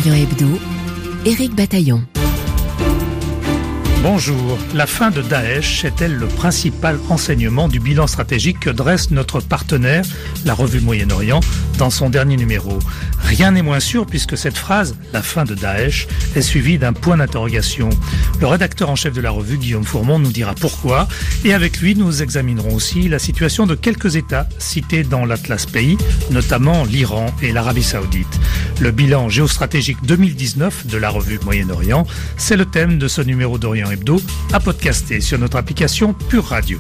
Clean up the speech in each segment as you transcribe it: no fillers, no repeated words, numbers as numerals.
Orient Hebdo, Éric Bataillon. Bonjour. La fin de Daesh est-elle le principal enseignement du bilan stratégique que dresse notre partenaire, la revue Moyen-Orient, dans son dernier numéro? Rien n'est moins sûr puisque cette phrase, la fin de Daesh, est suivie d'un point d'interrogation. Le rédacteur en chef de la revue, Guillaume Fourmont, nous dira pourquoi. Et avec lui, nous examinerons aussi la situation de quelques États cités dans l'Atlas Pays, notamment l'Iran et l'Arabie Saoudite. Le bilan géostratégique 2019 de la revue Moyen-Orient, c'est le thème de ce numéro d'Orient Hebdo, à podcaster sur notre application Pure Radio.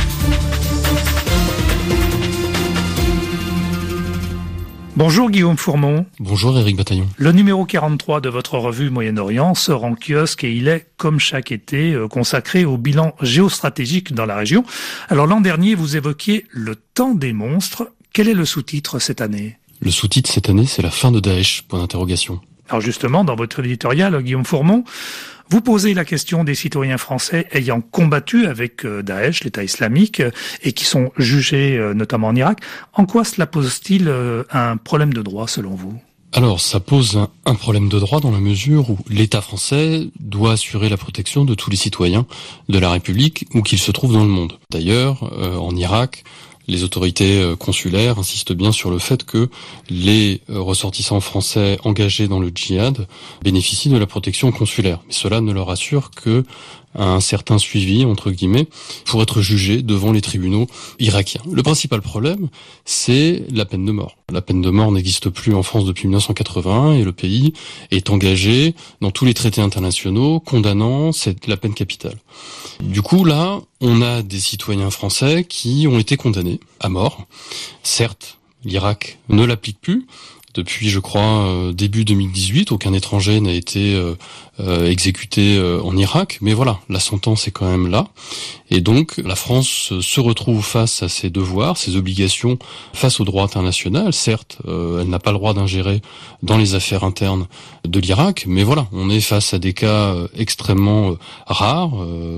Bonjour Guillaume Fourmont. Bonjour Éric Bataillon. Le numéro 43 de votre revue Moyen-Orient sort en kiosque et il est, comme chaque été, consacré au bilan géostratégique dans la région. Alors l'an dernier, vous évoquiez le temps des monstres. Quel est le sous-titre cette année ? Le sous-titre cette année, c'est la fin de Daesh, point d'interrogation. Alors justement, dans votre éditorial, Guillaume Fourmont, vous posez la question des citoyens français ayant combattu avec Daesh, l'État islamique, et qui sont jugés notamment en Irak. En quoi cela pose-t-il un problème de droit selon vous ? Alors, ça pose un problème de droit dans la mesure où l'État français doit assurer la protection de tous les citoyens de la République où qu'ils se trouvent dans le monde. D'ailleurs, en Irak, les autorités consulaires insistent bien sur le fait que les ressortissants français engagés dans le djihad bénéficient de la protection consulaire. Mais cela ne leur assure que un certain suivi, entre guillemets, pour être jugés devant les tribunaux irakiens. Le principal problème, c'est la peine de mort. La peine de mort n'existe plus en France depuis 1981 et le pays est engagé dans tous les traités internationaux condamnant la peine capitale. Du coup, là, on a des citoyens français qui ont été condamnés à mort. Certes, l'Irak ne l'applique plus. Depuis, je crois, début 2018, aucun étranger n'a été exécuté en Irak. Mais voilà, la sentence est quand même là. Et donc, la France se retrouve face à ses devoirs, ses obligations face au droit international. Certes, elle n'a pas le droit d'ingérer dans les affaires internes de l'Irak. Mais voilà, on est face à des cas extrêmement rares.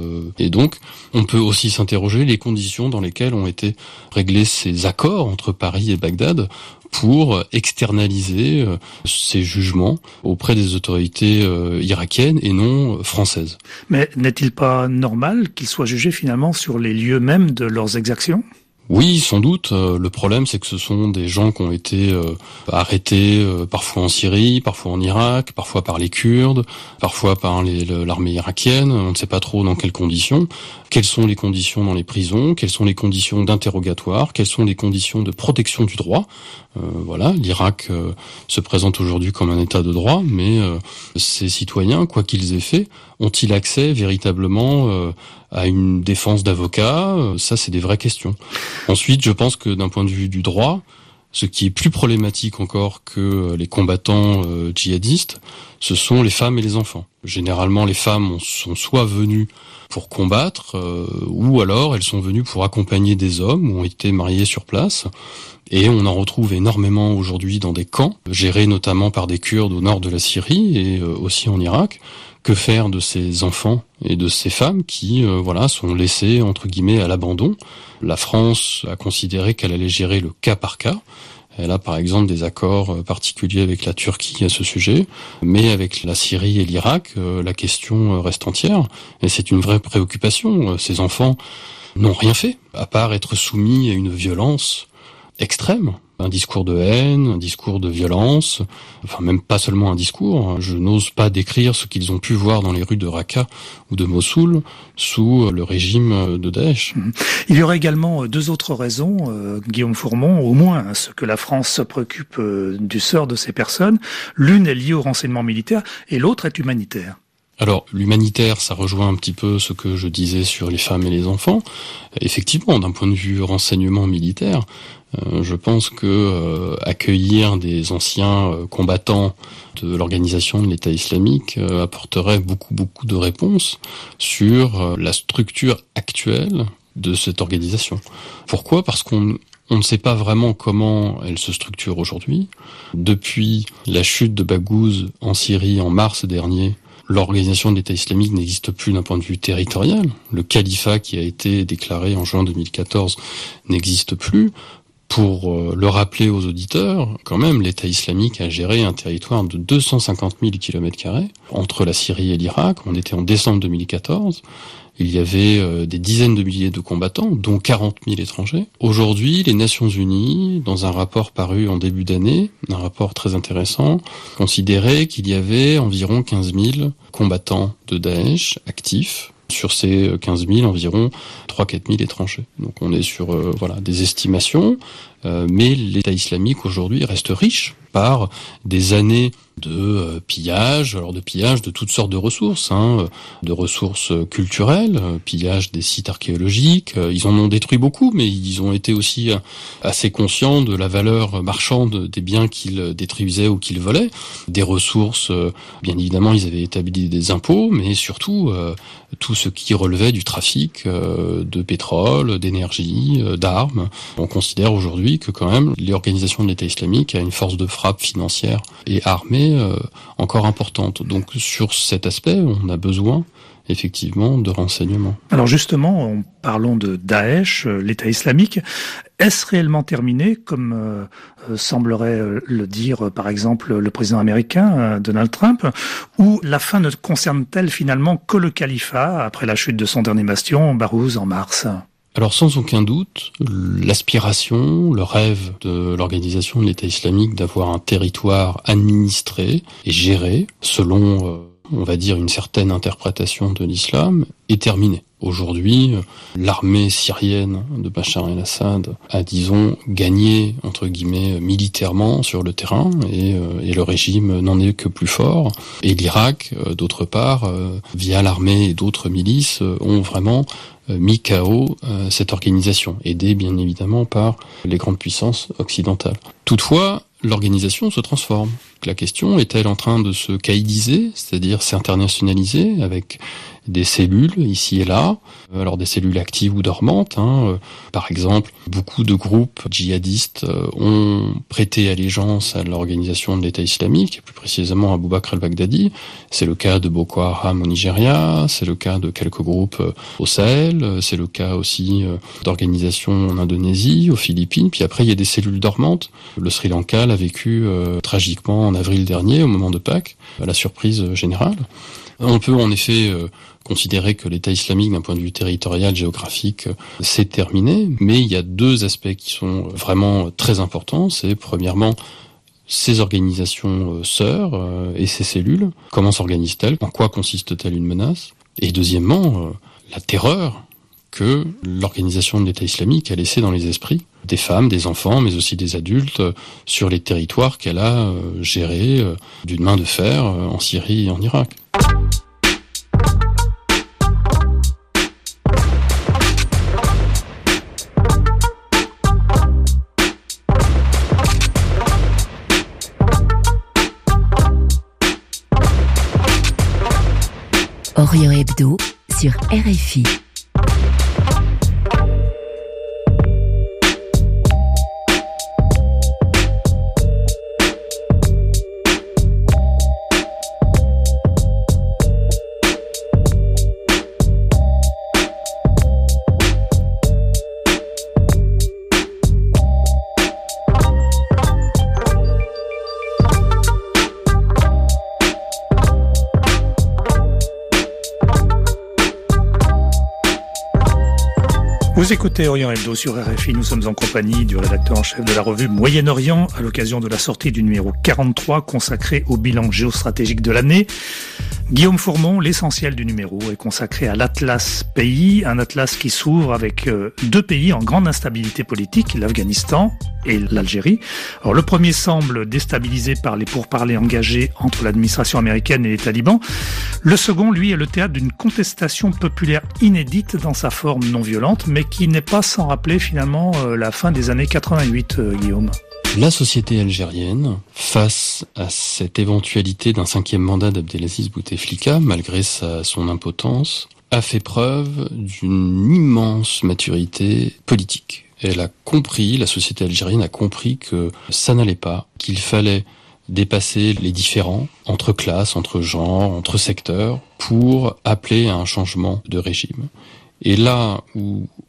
Et donc, on peut aussi s'interroger les conditions dans lesquelles ont été réglés ces accords entre Paris et Bagdad pour externaliser ces jugements auprès des autorités irakiennes et non françaises. Mais n'est-il pas normal qu'ils soient jugés finalement sur les lieux mêmes de leurs exactions ? Oui, sans doute. Le problème, c'est que ce sont des gens qui ont été arrêtés parfois en Syrie, parfois en Irak, parfois par les Kurdes, parfois par l'armée irakienne. On ne sait pas trop dans quelles conditions. Quelles sont les conditions dans les prisons ? Quelles sont les conditions d'interrogatoire ? Quelles sont les conditions de protection du droit ? Voilà, l'Irak se présente aujourd'hui comme un État de droit, mais ces citoyens, quoi qu'ils aient fait, ont-ils accès véritablement à une défense d'avocat ? Ça, c'est des vraies questions. Ensuite, je pense que d'un point de vue du droit, ce qui est plus problématique encore que les combattants djihadistes, ce sont les femmes et les enfants. Généralement, les femmes sont soit venues pour combattre, ou alors elles sont venues pour accompagner des hommes ou ont été mariées sur place. Et on en retrouve énormément aujourd'hui dans des camps, gérés notamment par des Kurdes au nord de la Syrie et aussi en Irak. Que faire de ces enfants et de ces femmes qui sont laissés entre guillemets à l'abandon ? La France a considéré qu'elle allait gérer le cas par cas. Elle a par exemple des accords particuliers avec la Turquie à ce sujet, mais avec la Syrie et l'Irak, la question reste entière et c'est une vraie préoccupation. Ces enfants n'ont rien fait à part être soumis à une violence extrême. Un discours de haine, un discours de violence, enfin même pas seulement un discours, je n'ose pas décrire ce qu'ils ont pu voir dans les rues de Raqqa ou de Mossoul sous le régime de Daesh. Il y aurait également deux autres raisons, Guillaume Fourmont, au moins à ce que la France se préoccupe du sort de ces personnes. L'une est liée au renseignement militaire et l'autre est humanitaire. Alors, l'humanitaire, ça rejoint un petit peu ce que je disais sur les femmes et les enfants. Effectivement, d'un point de vue renseignement militaire, je pense que accueillir des anciens combattants de l'organisation de l'État islamique apporterait beaucoup de réponses sur la structure actuelle de cette organisation. Pourquoi ? Parce qu'on ne sait pas vraiment comment elle se structure aujourd'hui. Depuis la chute de Baghouz en Syrie en mars dernier, l'organisation de l'État islamique n'existe plus d'un point de vue territorial. Le califat qui a été déclaré en juin 2014 n'existe plus. Pour le rappeler aux auditeurs, quand même, l'État islamique a géré un territoire de 250 000 km² entre la Syrie et l'Irak. On était en décembre 2014. Il y avait des dizaines de milliers de combattants, dont 40 000 étrangers. Aujourd'hui, les Nations Unies, dans un rapport paru en début d'année, un rapport très intéressant, considérait qu'il y avait environ 15 000 combattants de Daesh actifs. Sur ces 15 000, environ 3-4 000 étrangers. Donc on est sur des estimations, mais l'État islamique aujourd'hui reste riche par des années de pillage, alors de pillage de toutes sortes de ressources, de ressources culturelles, pillage des sites archéologiques. Ils en ont détruit beaucoup, mais ils ont été aussi assez conscients de la valeur marchande des biens qu'ils détruisaient ou qu'ils volaient. Des ressources, bien évidemment, ils avaient établi des impôts, mais surtout tout ce qui relevait du trafic de pétrole, d'énergie, d'armes. On considère aujourd'hui que quand même l'organisation de l'État islamique a une force de frappe financière et armée encore importante. Donc sur cet aspect, on a besoin effectivement de renseignements. Alors justement, parlons de Daesh, l'État islamique. Est-ce réellement terminé, comme semblerait le dire par exemple le président américain Donald Trump, ou la fin ne concerne-t-elle finalement que le califat après la chute de son dernier bastion, Barouz, en mars ? Alors sans aucun doute, l'aspiration, le rêve de l'organisation de l'État islamique d'avoir un territoire administré et géré selon, on va dire, une certaine interprétation de l'islam est terminé. Aujourd'hui, l'armée syrienne de Bachar el-Assad a, disons, gagné, entre guillemets, militairement sur le terrain et le régime n'en est que plus fort. Et l'Irak, d'autre part, via l'armée et d'autres milices, ont vraiment mis KO cette organisation, aidée bien évidemment par les grandes puissances occidentales. Toutefois, l'organisation se transforme. La question est-elle en train de se caïdiser, c'est-à-dire s'internationaliser avec des cellules ici et là, alors des cellules actives ou dormantes. Par exemple, beaucoup de groupes djihadistes ont prêté allégeance à l'organisation de l'État islamique, plus précisément à Abu Bakr al-Baghdadi. C'est le cas de Boko Haram au Nigeria, c'est le cas de quelques groupes au Sahel, c'est le cas aussi d'organisations en Indonésie, aux Philippines. Puis après, il y a des cellules dormantes. Le Sri Lanka l'a vécu tragiquement en avril dernier, au moment de Pâques, à la surprise générale. On peut en effet considérer que l'État islamique, d'un point de vue territorial, géographique, c'est terminé, mais il y a deux aspects qui sont vraiment très importants. C'est premièrement ces organisations sœurs et ces cellules. Comment s'organisent-elles ? En quoi consiste-t-elle une menace ? Et deuxièmement, la terreur que l'organisation de l'État islamique a laissée dans les esprits des femmes, des enfants, mais aussi des adultes sur les territoires qu'elle a gérés d'une main de fer en Syrie et en Irak. Orient Hebdo sur RFI. Vous écoutez Orient Hebdo sur RFI, nous sommes en compagnie du rédacteur en chef de la revue Moyen-Orient à l'occasion de la sortie du numéro 43 consacré au bilan géostratégique de l'année. Guillaume Fourmont, l'essentiel du numéro est consacré à l'Atlas pays, un atlas qui s'ouvre avec deux pays en grande instabilité politique, l'Afghanistan et l'Algérie. Alors le premier semble déstabilisé par les pourparlers engagés entre l'administration américaine et les talibans. Le second, lui, est le théâtre d'une contestation populaire inédite dans sa forme non violente, mais qui n'est pas sans rappeler finalement la fin des années 88, Guillaume. La société algérienne, face à cette éventualité d'un 5e mandat d'Abdelaziz Bouteflika, malgré son impotence, a fait preuve d'une immense maturité politique. Elle a compris, la société algérienne a compris que ça n'allait pas, qu'il fallait dépasser les différends entre classes, entre genres, entre secteurs, pour appeler à un changement de régime. Et là où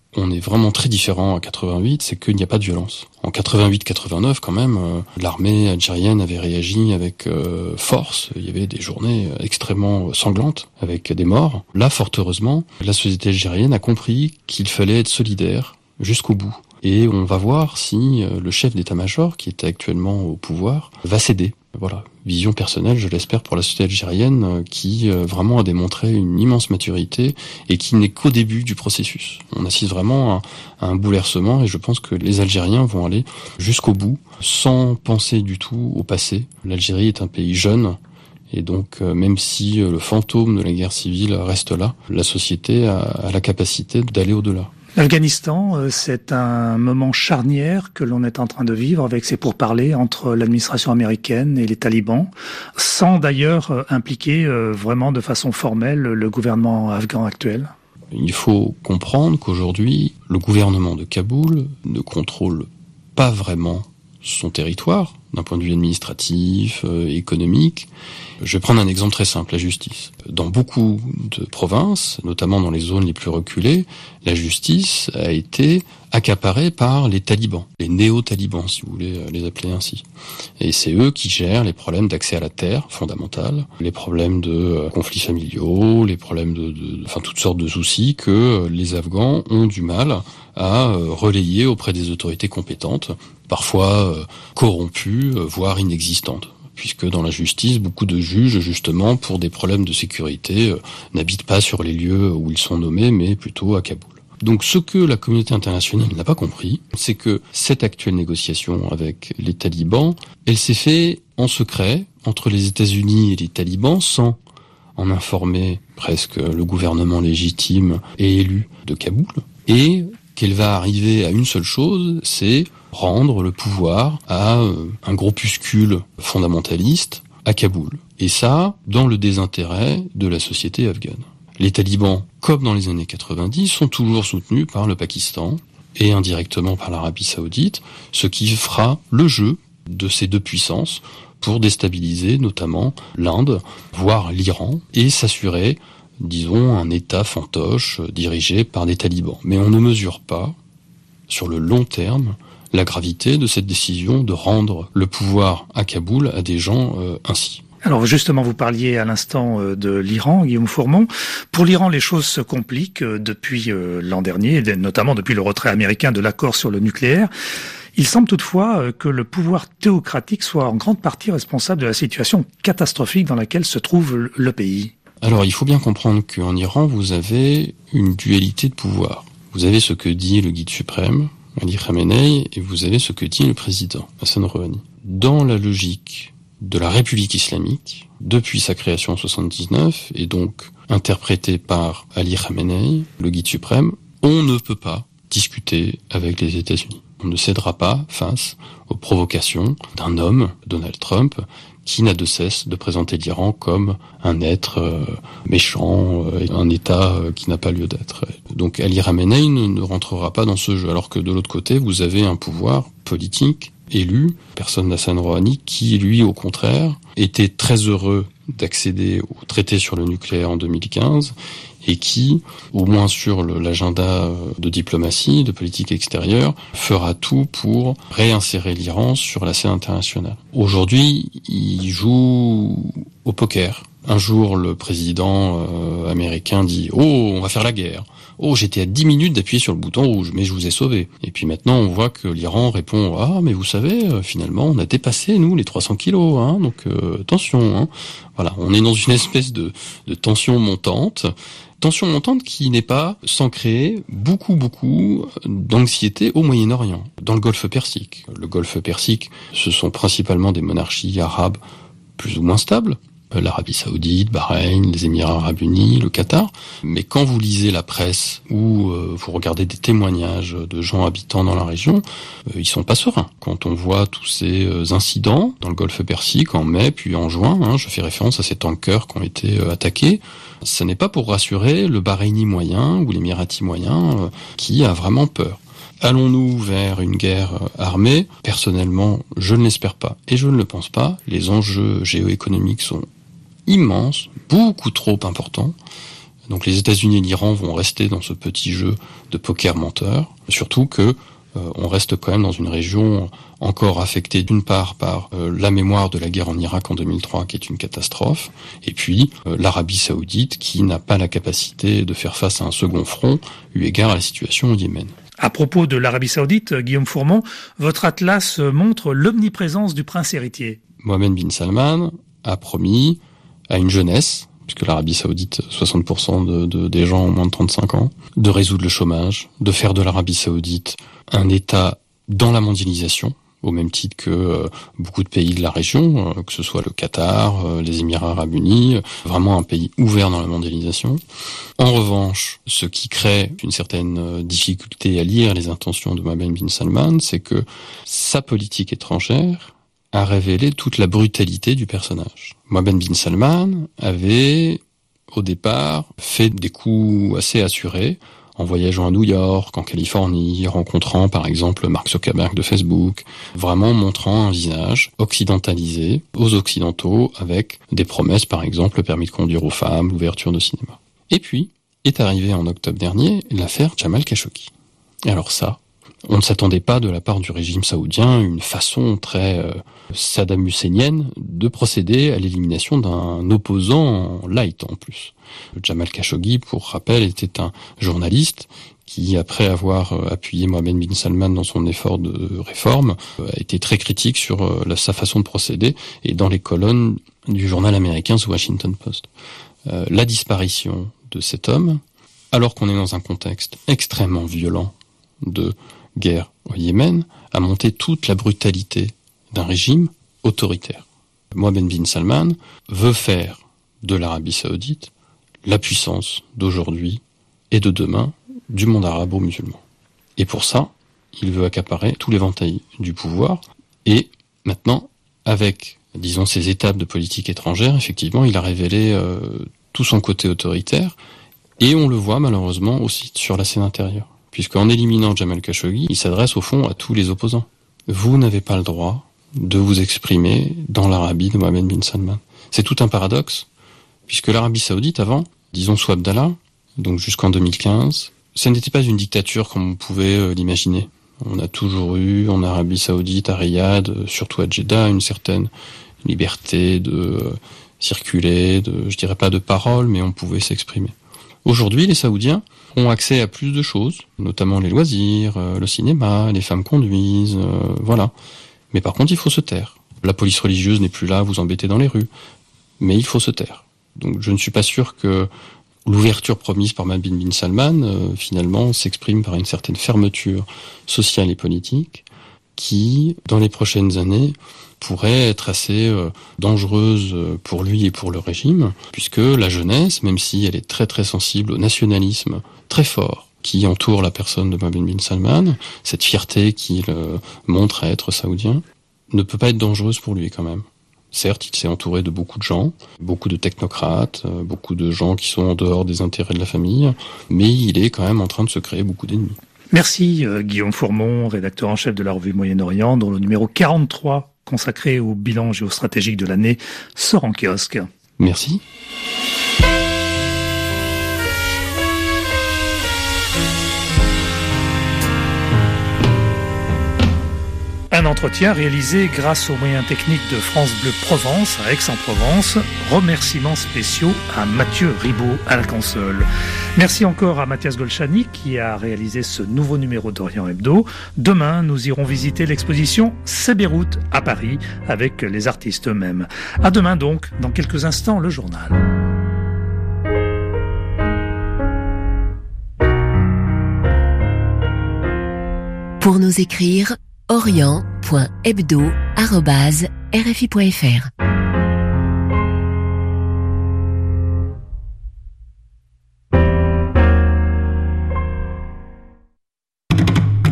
on est vraiment très différent à 88, c'est qu'il n'y a pas de violence. En 88-89, quand même, l'armée algérienne avait réagi avec force. Il y avait des journées extrêmement sanglantes, avec des morts. Là, fort heureusement, la société algérienne a compris qu'il fallait être solidaire jusqu'au bout. Et on va voir si le chef d'état-major, qui est actuellement au pouvoir, va céder. Voilà, vision personnelle, je l'espère, pour la société algérienne, qui vraiment a démontré une immense maturité et qui n'est qu'au début du processus. On assiste vraiment à un bouleversement et je pense que les Algériens vont aller jusqu'au bout, sans penser du tout au passé. L'Algérie est un pays jeune. Et donc, même si le fantôme de la guerre civile reste là, la société a la capacité d'aller au-delà. L'Afghanistan, c'est un moment charnière que l'on est en train de vivre avec ces pourparlers entre l'administration américaine et les talibans, sans d'ailleurs impliquer vraiment de façon formelle le gouvernement afghan actuel. Il faut comprendre qu'aujourd'hui, le gouvernement de Kaboul ne contrôle pas vraiment son territoire, d'un point de vue administratif, économique. Je vais prendre un exemple très simple, la justice. Dans beaucoup de provinces, notamment dans les zones les plus reculées, la justice a été accaparée par les talibans, les néo-talibans, si vous voulez les appeler ainsi. Et c'est eux qui gèrent les problèmes d'accès à la terre, fondamentales, les problèmes de conflits familiaux, les problèmes enfin toutes sortes de soucis que les Afghans ont du mal à relayer auprès des autorités compétentes, parfois corrompues, voire inexistantes. Puisque dans la justice, beaucoup de juges, justement, pour des problèmes de sécurité, n'habitent pas sur les lieux où ils sont nommés, mais plutôt à Kaboul. Donc ce que la communauté internationale n'a pas compris, c'est que cette actuelle négociation avec les talibans, elle s'est faite en secret, entre les États-Unis et les talibans, sans en informer presque le gouvernement légitime et élu de Kaboul, et qu'elle va arriver à une seule chose, c'est rendre le pouvoir à un groupuscule fondamentaliste à Kaboul. Et ça, dans le désintérêt de la société afghane. Les talibans, comme dans les années 90, sont toujours soutenus par le Pakistan et indirectement par l'Arabie Saoudite, ce qui fera le jeu de ces deux puissances pour déstabiliser notamment l'Inde, voire l'Iran, et s'assurer, disons, un État fantoche dirigé par des talibans. Mais on ne mesure pas, sur le long terme, la gravité de cette décision de rendre le pouvoir à Kaboul à des gens ainsi. Alors justement, vous parliez à l'instant de l'Iran, Guillaume Fourmont. Pour l'Iran, les choses se compliquent depuis l'an dernier, notamment depuis le retrait américain de l'accord sur le nucléaire. Il semble toutefois que le pouvoir théocratique soit en grande partie responsable de la situation catastrophique dans laquelle se trouve le pays. Alors il faut bien comprendre qu'en Iran, vous avez une dualité de pouvoir. Vous avez ce que dit le guide suprême, Ali Khamenei, et vous avez ce que dit le président, Hassan Rouhani. Dans la logique de la République islamique, depuis sa création en 79, et donc interprétée par Ali Khamenei, le guide suprême, on ne peut pas discuter avec les États-Unis. On ne cédera pas face aux provocations d'un homme, Donald Trump, qui n'a de cesse de présenter l'Iran comme un être méchant, un État qui n'a pas lieu d'être. Donc Ali Khamenei ne rentrera pas dans ce jeu, alors que de l'autre côté, vous avez un pouvoir politique élu, personne d'Hassan Rouhani, qui lui, au contraire, était très heureux d'accéder au traité sur le nucléaire en 2015 et qui, au moins sur l'agenda de diplomatie, de politique extérieure, fera tout pour réinsérer l'Iran sur la scène internationale. Aujourd'hui, il joue au poker. Un jour, le président américain dit « Oh, on va faire la guerre ». Oh, j'étais à 10 minutes d'appuyer sur le bouton rouge, mais je vous ai sauvé. Et puis maintenant, on voit que l'Iran répond « Ah, mais vous savez, finalement, on a dépassé, nous, les 300 kilos, hein, donc attention. Hein. » Voilà, on est dans une espèce de tension montante qui n'est pas sans créer beaucoup d'anxiété au Moyen-Orient, dans le Golfe Persique. Le Golfe Persique, ce sont principalement des monarchies arabes plus ou moins stables, l'Arabie Saoudite, Bahreïn, les Émirats Arabes Unis, le Qatar. Mais quand vous lisez la presse ou vous regardez des témoignages de gens habitant dans la région, ils sont pas sereins. Quand on voit tous ces incidents dans le Golfe Persique en mai puis en juin, je fais référence à ces tankers qui ont été attaqués, ce n'est pas pour rassurer le Bahreïni moyen ou l'Émirati moyen qui a vraiment peur. Allons-nous vers une guerre armée ? Personnellement, je ne l'espère pas et je ne le pense pas. Les enjeux géoéconomiques sont immenses, beaucoup trop importants, Donc les États-Unis et l'Iran vont rester dans ce petit jeu de poker menteur, surtout que on reste quand même dans une région encore affectée d'une part par la mémoire de la guerre en Irak en 2003 qui est une catastrophe, et puis l'Arabie Saoudite qui n'a pas la capacité de faire face à un second front eu égard à la situation au Yémen. À propos de l'Arabie Saoudite, Guillaume Fourmont, votre atlas montre l'omniprésence du prince héritier. Mohammed bin Salman a promis à une jeunesse, puisque l'Arabie Saoudite, 60% des gens ont moins de 35 ans, de résoudre le chômage, de faire de l'Arabie Saoudite un État dans la mondialisation, au même titre que beaucoup de pays de la région, que ce soit le Qatar, les Émirats Arabes Unis, vraiment un pays ouvert dans la mondialisation. En revanche, ce qui crée une certaine difficulté à lire les intentions de Mohammed bin Salman, c'est que sa politique étrangère a révélé toute la brutalité du personnage. Mohammed bin Salman avait, au départ, fait des coups assez assurés, en voyageant à New York, en Californie, rencontrant par exemple Mark Zuckerberg de Facebook, vraiment montrant un visage occidentalisé aux Occidentaux avec des promesses, par exemple le permis de conduire aux femmes, l'ouverture de cinéma. Et puis, est arrivée en octobre dernier l'affaire Jamal Khashoggi. Alors ça, on ne s'attendait pas de la part du régime saoudien une façon très Saddam Husseinienne de procéder à l'élimination d'un opposant light en plus. Jamal Khashoggi, pour rappel, était un journaliste qui, après avoir appuyé Mohammed bin Salman dans son effort de réforme, a été très critique sur sa façon de procéder et dans les colonnes du journal américain The Washington Post. La disparition de cet homme, alors qu'on est dans un contexte extrêmement violent de guerre au Yémen, a monté toute la brutalité d'un régime autoritaire. Mohammed bin Salman veut faire de l'Arabie Saoudite la puissance d'aujourd'hui et de demain du monde arabo-musulman. Et pour ça, il veut accaparer tout l'éventail du pouvoir. Et maintenant, avec, disons, ces étapes de politique étrangère, effectivement, il a révélé tout son côté autoritaire. Et on le voit malheureusement aussi sur la scène intérieure. Puisqu'en éliminant Jamal Khashoggi, il s'adresse au fond à tous les opposants. Vous n'avez pas le droit de vous exprimer dans l'Arabie de Mohammed bin Salman. C'est tout un paradoxe, puisque l'Arabie Saoudite avant, disons sous Abdallah, donc jusqu'en 2015, ça n'était pas une dictature comme on pouvait l'imaginer. On a toujours eu en Arabie Saoudite, à Riyad, surtout à Jeddah, une certaine liberté de circuler, je dirais pas de parole, mais on pouvait s'exprimer. Aujourd'hui, les Saoudiens ont accès à plus de choses, notamment les loisirs, le cinéma, les femmes conduisent, voilà. Mais par contre, il faut se taire. La police religieuse n'est plus là à vous embêter dans les rues, mais il faut se taire. Donc je ne suis pas sûr que l'ouverture promise par Mohammed bin Salman, finalement, s'exprime par une certaine fermeture sociale et politique qui, dans les prochaines années, pourrait être assez dangereuse pour lui et pour le régime, puisque la jeunesse, même si elle est très très sensible au nationalisme très fort qui entoure la personne de Mohammed bin Salman, cette fierté qu'il montre à être saoudien, ne peut pas être dangereuse pour lui quand même. Certes, il s'est entouré de beaucoup de gens, beaucoup de technocrates, beaucoup de gens qui sont en dehors des intérêts de la famille, mais il est quand même en train de se créer beaucoup d'ennemis. Merci Guillaume Fourmont, rédacteur en chef de la revue Moyen-Orient, dont le numéro 43, consacré au bilan géostratégique de l'année, sort en kiosque. Merci. Un entretien réalisé grâce aux moyens techniques de France Bleu Provence à Aix-en-Provence. Remerciements spéciaux à Mathieu Ribaud à la console. Merci encore à Mathias Golchani qui a réalisé ce nouveau numéro d'Orient Hebdo. Demain, nous irons visiter l'exposition C'est Beyrouth à Paris avec les artistes eux-mêmes. À demain donc, dans quelques instants, le journal. Pour nous écrire, orient.hebdo@rfi.fr